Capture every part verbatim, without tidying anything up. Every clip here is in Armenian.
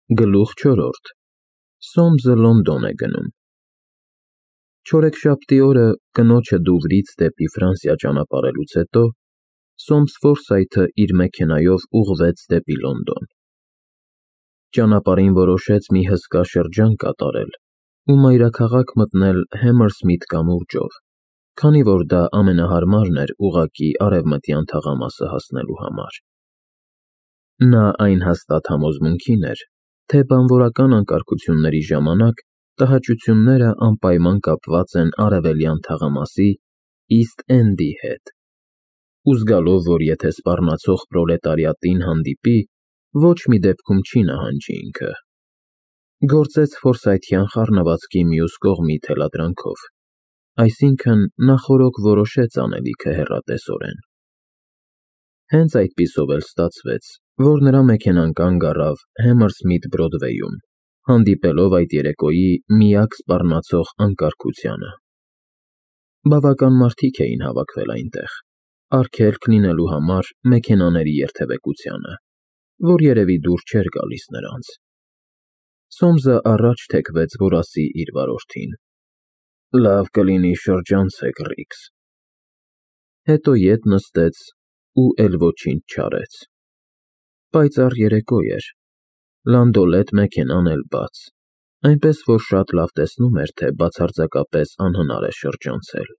Գլուխ չորրորդ Սոմսը Լոնդոն է գնում։ Չորեքշաբթի օրը կնոջը Դուվրից դեպի Ֆրանսիա ճանապարհելուց հետո Սոմս Ֆորսայթը իր մեքենայով ուղղվեց դեպի Լոնդոն։ Ճանապարհին որոշեց մի հսկա շրջան կատարել ու մայրաքաղաք մտնել Հեմերսմիթ կամուրջով, քանի որ դա ամենահարմարն էր ուղղակի արևմտյան թաղամասը հասնելու համար։ Նա այն հաստատ համոզմունքին էր, թե բանվորական անկարգությունների ժամանակ տհաճությունները անպայման կապված են արևելյան թաղամասի East End-ի հետ, ու զգալով, որ եթե սպառնացող պրոլետարիատին հանդիպի, ոչ մի դեպքում չի նահանջի ինքը։ Գործեց ֆորսայթյան խառնվածքի մյուս կողմի թելադրանքով, այսինքն նախօրոք որոշեց անելիքը հեռատեսորեն։ Հենց այդպիսով էլ ստացվեց, որ նրա մեքենան կանգ առավ Հեմերսմիթ Բրոդվեյում, հանդիպելով այդ երեկոյի միակ սպառնացող անկարգությանը։ Բավական մարդիկ էին հավաքվել այնտեղ, արգելք լինելու համար մեքենաների երթևեկությանը, որ երևի դուր չէր գալիս նրանց։ Սոմսը առաջ թեքվեց, որ ասի իր վարորդին. «Լավ կլինի շրջանցեք, Ռիքս»։ Հետո ետ նստեց ու էլ ոչինչ չարեց։ Պայծառ երեկո էր, լանդոլետ մեքենան էլ բաց, այնպես որ շատ լավ տեսնում էր, թե բացարձակապես անհնար է շրջանցել։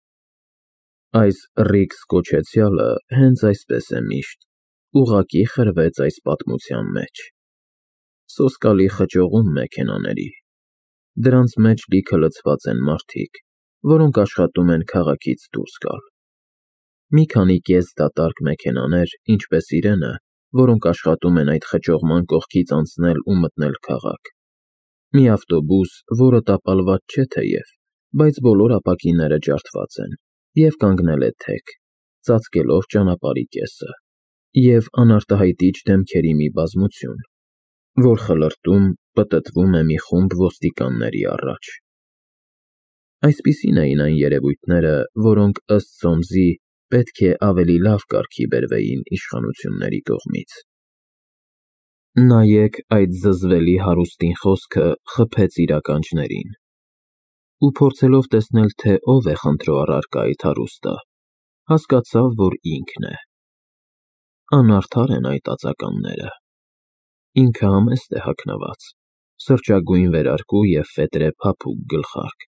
Այս Ռիքս կոչեցյալը հենց այսպես է միշտ, ուղղակի խրվեց այս պատմության մեջ։ Սոսկալի խճողում մեքենաների։ Դրանց մեջ լիքը լցված են մարդիկ, որոնք աշխատում են քաղաքից դուրս գալ։ Մի քանի կես-դատարկ մեքենաներ, ինչպես իրենը, որոնք աշխատում են այդ խճողման կողքից անցնել ու մտնել քաղաք։ Մի ավտոբուս, որը տապալված չէ թեև, բայց բոլոր ապակիները ջարդված են, և կանգնել է թեք, ծածկելով ճանապարհի կեսը, և անարտահայտիչ դեմքերի մի բազմություն, որ խլրտում, պտտվում է մի խումբ ոստիկանների առաջ։ Այսպիսին էին այն երևույթները, որոնք ըստ Սոմսի պետք է ավելի լավ կարգի բերվեին իշխանությունների կողմից։ Նայեք այդ զզվելի հարուստին խոսքը խփեց իր ականջներին, ու փորձելով տեսնել, թե ով է խնդրո առարկա այդ հարուստը, հասկացավ, որ ինքն է։ Անարդար են այդ ածականները։ Ինքը համեստ է հագնված, սրճագույն վերարկու և ֆետրե փափուկ գլխարկ։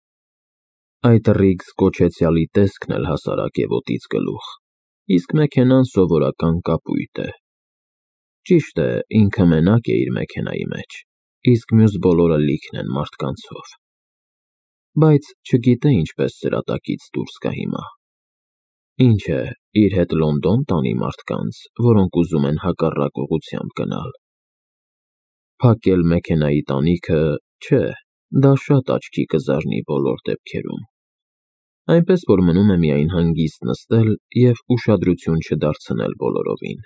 Այդ Ռիքս կոչեցյալի տեսքն էլ հասարակ է ոտից գլուխ, իսկ մեքենան սովորական կապույտ է։ Ճիշտ է, ինքը մենակ է իր մեքենայի մեջ, իսկ մյուս բոլորը լիքն են մարդկանցով։ Բայց չգիտե ինչպես սրա տակից դուրս գա հիմա։ Ինչ է, իր հետ Լոնդոն տանի մարդկանց, որոնք ուզում են հակառակ ուղղությամբ գնալ։ Փակել մեքենայի տանիքը, չէ, դա շատ աչքի կզարնի բոլոր դեպքերում։ Այնպես որ մնում է միայն հանգիստ նստել և ուշադրություն չդարձնել բոլորովին։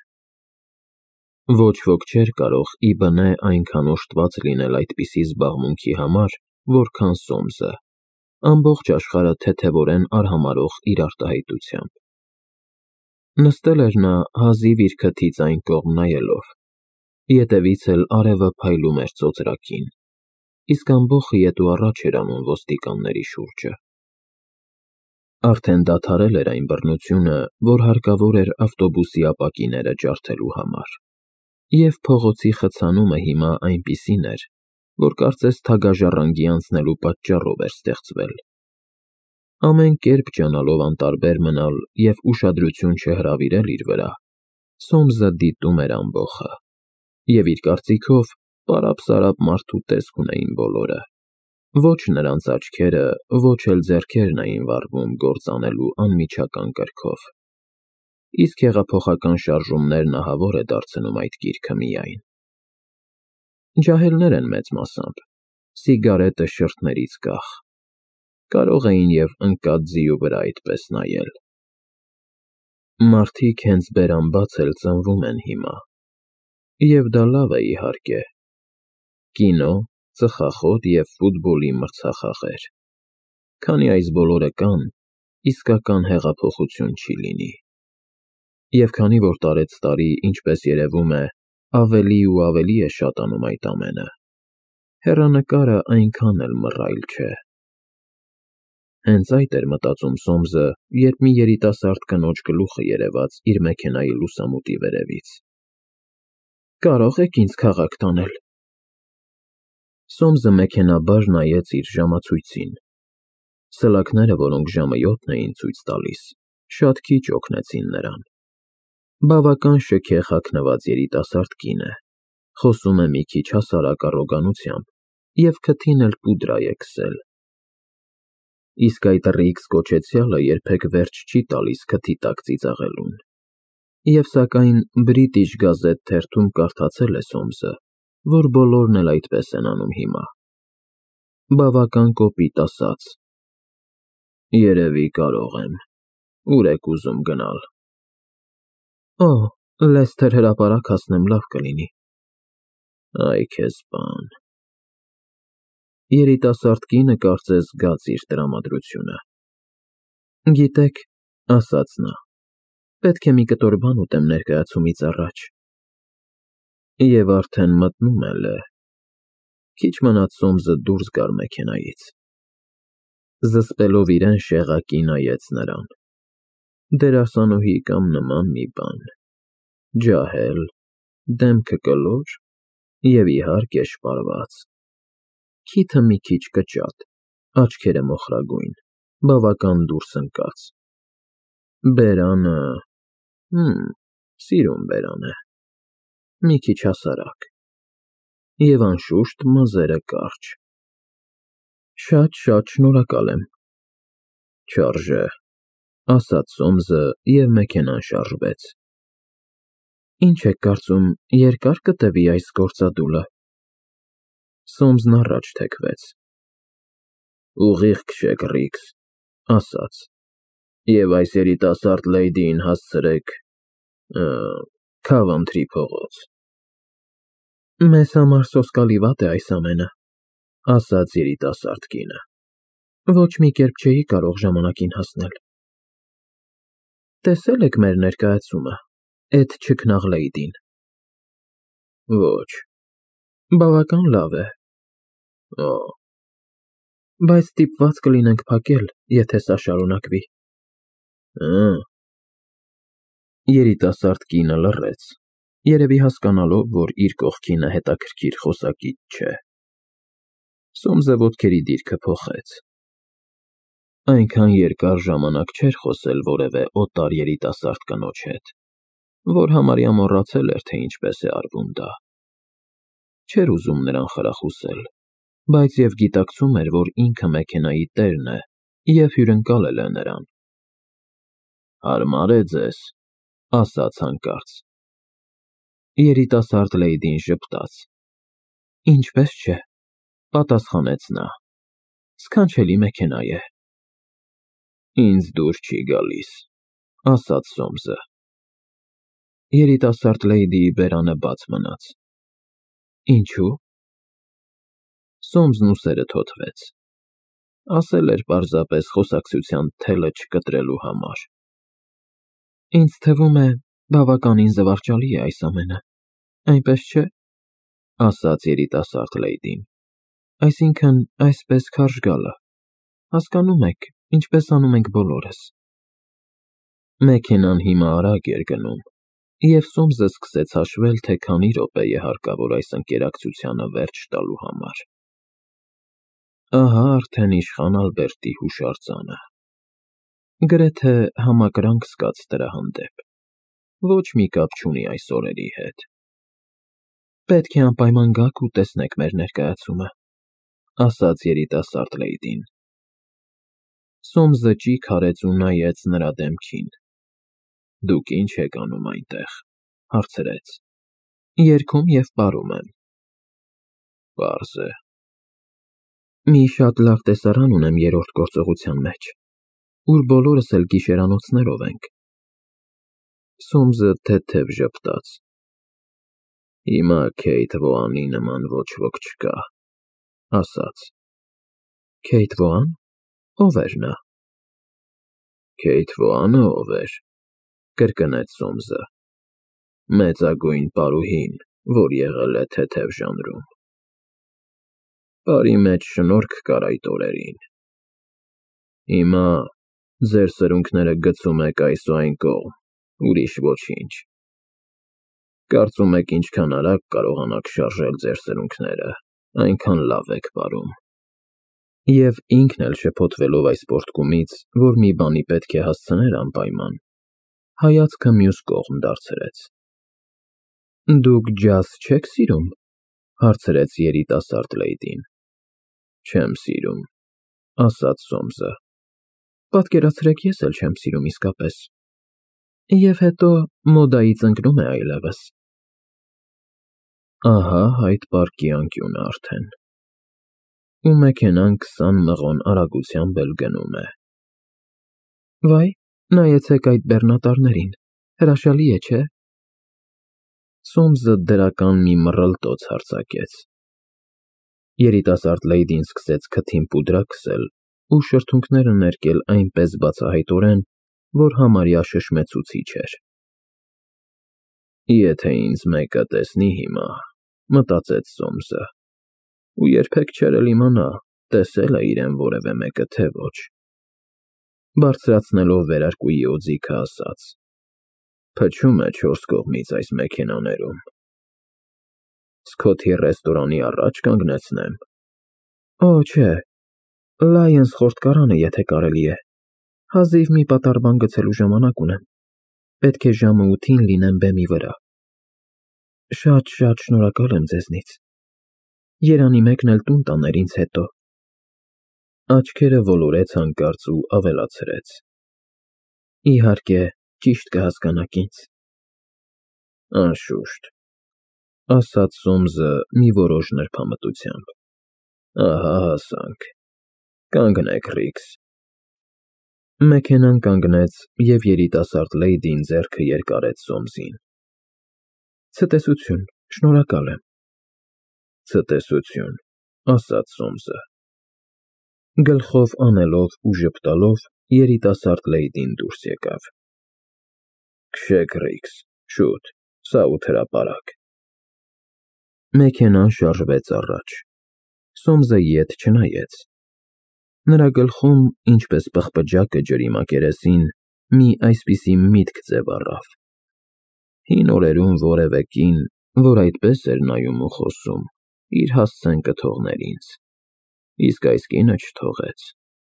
Ոչ ոք չէր կարող ի բնե այնքան օժտված լինել այդպիսի զբաղմունքի համար, որքան Սոմսը, ամբողջ աշխարհը թեթևորեն արհամարհող իր արտահայտությամբ։ Նստել էր նա հազիվ իր քթից այն կողմ նայելով, ետևից էլ արևը փայլում էր ծոծրակին, իսկ ամբոխը ետ ու առաջ էր անում ոստիկանների շուրջը։ Արդեն դադարել էր այն բռնությունը, որ հարկավոր էր ավտոբուսի ապակիները ջարդելու համար, և փողոցի խցանումը հիմա այնպիսին էր, որ կարծես թագաժառանգի անցնելու պատճառով էր ստեղծվել։ Ամեն կերպ ջանալով անտարբեր մնալ և ուշադրություն չհրավիրել իր վրա, Սոմսը դիտում էր ամբոխը, և իր կարծիքով պարապ-սարապ մարդու տեսք ունեին բոլորը։ Ոչ նրանց աչքերը, ոչ էլ ձեռքերն էին վառվում գործ անելու անմիջական կրքով։ Իսկ հեղափոխական շարժումներն ահավոր է դարձնում այդ գիրքը միայն։ Ջահելներ են մեծ մասամբ, սիգարետը շրթներից կախ, կարող էին և ընկած ձիու վրա այդպես նայել։ Մարդիկ հենց բերան-բաց էլ ծնվում են հիմա, և դա լավ է, իհարկե։ Կինո, ծխախոտ և ֆուտբոլի մրցախաղեր։ Քանի այս բոլորը կան, իսկական հեղափոխություն չի լինի։ Եվ քանի որ տարեցտարի, ինչպես երևում է, ավելի ու ավելի է շատանում այդ ամենը։ Հեռանկարը այնքան էլ մռայլ չէ։ Հենց այդ էր մտածում Սոմսը, երբ մի երիտասարդ կնոջ գլուխը երևաց իր մեքենայի լուսամուտի վերևից։ Կարո՞ղ եք ինձ քաղաք տանել։ Սոմսը մեքենաբար նայեց իր ժամացույցին։ Սլաքները, որոնք ժամը յոթն էին ցույց տալիս, շատ քիչ օգնեցին նրան։ Բավական շքեղ հագնված երիտասարդ կին է, խոսում է մի քիչ հասարակ առոգանությամբ և քթին էլ պուդրա է քսել։ Իսկ այդ ռիքս կոչեցյալը երբեք վերջ չի տալիս քթի տակ ծիծաղելուն։ Եվ սակայն British Gazette թերթում կարդացել է Սոմսը, որ բոլորն էլ այդպես են անում հիմա։ Բավական կոպիտ ասած։ Երևի կարող եմ։ Ուր եք ուզում գնալ։ Օ, Լեսթեր հրապարակ հասնեմ լավ կլինի։ Այ քեզ բան։ Երիտասարդ կինը կարծես զգաց իր տրամադրությունը։ Գիտեք, ասաց նա, պետք է մի կտոր բան ուտեմ ներկայացումից առաջ։ Եվ արդեն մտնում էլ է։ Քիչ մնաց Սոմսը դուրս գար մեքենայից։ Զսպելով իրեն շեղակի նայեց նրան։ Դերասանուհի կամ նման մի բան։ Ջահել, դեմքը կլոր և իհարկե շպարված։ Քիթը մի քիչ կճատ, աչքերը մոխրագույն, բավական դուրս ընկած։ Բերանը… Հըմ, սիրուն բերան է։ Մի քիչ հասարակ։ Եվ անշուշտ մազերը կարճ։ Շատ-շատ շնորհակալ եմ։ Չարժե, ասաց Սոմսը և մեքենան շարժվեց։ Ինչ եք կարծում, երկա՞ր կտևի այս գործադուլը։ Սոմսն առաջ թեքվեց։ Ուղիղ քշեք, Ռիքս, ասաց, և այս երիտասարդ լեյդիին հասցրեք Քավընթրի փողոց։ Մեզ համար սոսկալի վատ է այս ամենը, ասաց երիտասարդ կինը։ Ոչ մի կերպ չէի կարող ժամանակին հասնել։ Տեսե՞լ եք մեր ներկայացումը, էդ չքնաղ լեյդին։ Ոչ։ Բավական լավ է։ Օ… Բայց ստիպված կլինենք փակել, եթե սա շարունակվի։ Հը… Երիտասարդ կինը լռեց, երևի հասկանալով, որ իր կողքինը հետաքրքիր խոսակից չէ։ Սոմսը ոտքերի դիրքը փոխեց։ Այնքան երկար ժամանակ չէր խոսել որևէ օտար երիտասարդ կնոջ հետ, որ համարյա մոռացել էր, թե ինչպես է արվում դա։ Չէր ուզում նրան խրախուսել, բայց և գիտակցում էր, որ ինքը մեքենայի տերն է և հյուրընկալել է նրան։ Հարմար է ձեզ, ասաց հանկարծ։ Երիտասարդ լեյդին ժպտաց։ Ինչպես չէ, պատասխանեց նա։ Սքանչելի մեքենա է։ Ինձ դուր չի գալիս, ասաց Սոմսը։ Երիտասարդ լեյդիի բերանը բաց մնաց։ Ինչու՞։ Սոմսն ուսերը թոթվեց։ Ասել էր պարզապես խոսակցության թելը չկտրելու համար։ Ինձ թվում է, բավականին զվարճալի է այս ամենը, այնպես չէ՞, ասաց երիտասարդ լեյդին։ Այսինքն, այսպես քարշ գալը, հասկանում եք, ինչպես անում ենք բոլորս։ Մեքենան հիմա արագ էր գնում, և Սոմսը սկսեց հաշվել, թե քանի րոպե է հարկավոր այս ընկերակցությանը վերջ տալու համար։ Ահա արդեն իշխան Ալբերտի հուշարձանը։ Գրեթե համակրանք զգաց դրա հանդեպ։ Ոչ մի կապ չունի այս օրերի հետ։ Պետք է անպայման գաք ու տեսնեք մեր ներկայացումը, ասաց երիտասարդ լեյդին։ Սոմսը ճիգ արեց ու նայեց նրա դեմքին։ Դուք ի՞նչ եք անում այնտեղ, հարցրեց։ Երգում և պարում եմ։ Պարզ է։ Մի շատ լավ տեսարան ունեմ երրորդ գործողության մեջ, ուր բոլորս էլ գիշերանոցներով ենք։ Սոմսը թեթև ժպտաց։ Հիմա Քեյթ Վոանի նման ոչ ոք չկա, ասաց։ Քեյթ Վոան, ո՞վ էր նա։ Քեյթ Վոանը ով էր, կրկնեց Սոմսը։ Մեծագույն պարուհին, որ եղել է թեթև ժանրում։ Բարի մեջ շնորհք կար այդ օրերին։ Հիմա ձեր սրունքները գցում եք այս ու այն կողմ, ուրիշ ոչինչ։ Կարծում եք ինչքան արագ կարողանաք շարժել ձեր սրունքները, այնքան լավ եք ապրում։ Եվ ինքն էլ շփոթվելով այս պոռթկումից, որ մի բանի պետք է հասցներ անպայման, հայացքը մյուս կողմ դարձրեց։ Դուք ջազ չեք սիրում, հարցրեց երիտասարդ լեյդին։ Չեմ սիրում, ասաց Սոմսը։ Պատկերացրեք, ես էլ չեմ սիրում իսկապես։ Եվ հետո մոդայից ընկնում է այլևս։ Ահա այդ պարկի անկյունը արդեն։ Ու մեքենան քսան մղոն արագությամբ էլ գնում է։ Վայ, նայեցեք այդ բեռնատարներին, հրաշալի է, չէ՞։ Սոմսը դրական մի մռլտոց հարձակեց։ Երիտասարդ լեյդին սկսեց քթին պուդրա քսել ու շրթունքները ներկել այնպես բացահայտորեն, որ համարյա շշմեցուցիչ էր։ Եթե ինձ մեկը տեսնի հիմա, մտածեց Սոմսը, ու երբեք չէր էլ իմանա, տեսել է իրեն որևէ մեկը, թե ոչ։ Բարձրացնելով վերարկուի օձիքը ասաց. Փչում է չորս կողմից այս մեքենաներում։ Սքոթի ռեստորանի առաջ կանգնեցնեմ։ Օ, չէ, Լայընս խորտկարանը, եթե կարելի է։ Հազիվ մի պատառ բան գցելու ժամանակ ունեմ։ Պետք է ժամը ութին լինեմ բեմի վրա։ Շատ-շատ շնորհակալ եմ ձեզնից։ Երանի մեկն էլ տուն տաներ ինձ հետո։ Աչքերը ոլորեց հանկարծ ու ավելացրեց. Իհարկե, ճիշտ կհասկանաք ինձ։ Անշուշտ, ասաց Սոմսը մի որոշ նրբամտությամբ։ Ահա հասանք։ Կանգնեք, Ռիքս։ Մեքենան կանգնեց, և երիտասարդ լեյդին ձեռքը երկարեց Սոմսին։ Ցտեսություն, շնորհակալ եմ։ Ցտեսություն, ասաց Սոմսը։ Գլխով անելով ու ժպտալով երիտասարդ լեյդին դուրս եկավ։ Քշեք, Ռիքս, շուտ, սա ութ հրապարակ։ Մեքենան շարժվեց առաջ։ Սոմսը ետ չնայեց։ Նրա գլխում, ինչպես պղպջակը ջրի մակերեսին, մի այսպիսի միտք ձև առավ։ Հին օրերում որևէ կին, որ այդպես էր նայում ու խոսում, իր հասցեն կթողներ ինձ, իսկ այս կինը չթողեց։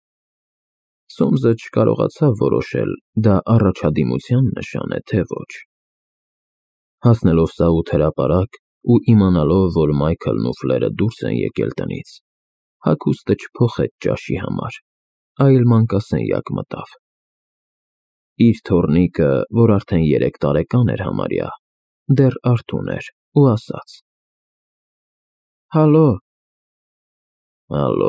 Սոմսը չկարողացավ որոշել, դա առաջադիմության նշան է, թե ոչ։ Հասնելով սաութ հրապարակ ու իմանալով, որ Մայքլն ու Ֆլերը դուրս են եկել տնից, հագուստը չփոխեց ճաշի համար, այլ մանկասենյակ մտավ։ Իր թոռնիկը, որ արդեն երեք տարեկան էր համարյա, դեռ արթուն էր ու ասաց. Հալո։ Հալո։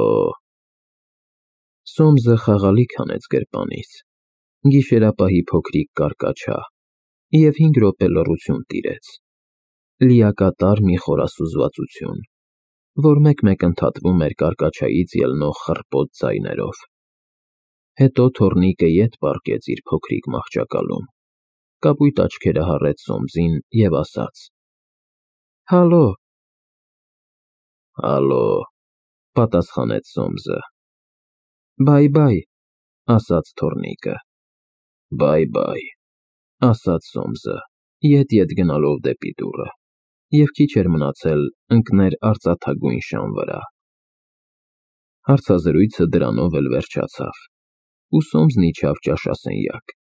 Սոմսը խաղալիք հանեց գրպանից, գիշերապահի փոքրիկ կարկաչա և հինգ րոպե լռություն տիրեց, լիակատար մի խորասուզվածություն, որ մեկ-մեկ ընդհատվում էր կարկաչայից ելնող խռպոտ ձայներով։ Հետո թոռնիկը ետ պառկեց իր փոքրիկ մահճակալում, կապույտ աչքերը հառեց Սոմսին և ասաց. Հալո։ Հալո, պատասխանեց Սոմսը։ Բայ-բայ, ասաց թոռնիկը։ Բայ-բայ, ասաց Սոմսը, ետ-ետ գնալով դեպի դուռը, և քիչ էր մնացել ընկներ արծաթագույն շան վրա։ Հարցազրույցը դրանով էլ վերջացավ, ու Սոմսն իջավ ճաշասենյակ,